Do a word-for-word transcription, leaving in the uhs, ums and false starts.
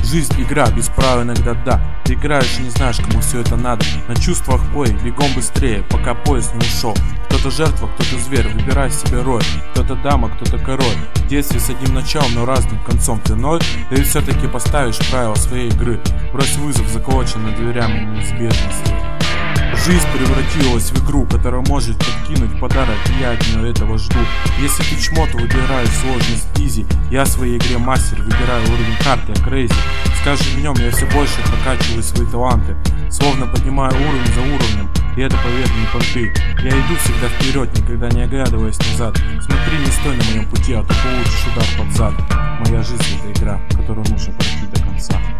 Жизнь игра, без права иногда да. Ты играешь и не знаешь, кому все это надо. На чувствах пой, бегом быстрее, пока поезд не ушел. Кто-то жертва, кто-то зверь, выбирай себе роль. Кто-то дама, кто-то король. В детстве с одним началом, но разным концом. Ты ноль, или все-таки поставишь правила своей игры. Брось вызов, заколоченный дверями неизбежности. Жизнь превратилась в игру, которая может подкинуть подарок, и я от нее этого жду. Если ты чмо, то выбираю сложность изи. Я в своей игре мастер, выбираю уровень карты, я крейзи. С каждым днем я все больше прокачиваю свои таланты, словно поднимаю уровень за уровнем. И это, поверь, не понты. Я иду всегда вперед, никогда не оглядываясь назад. Смотри, не стой на моем пути, а то получишь удар под зад. Моя жизнь — это игра, которую нужно пройти до конца.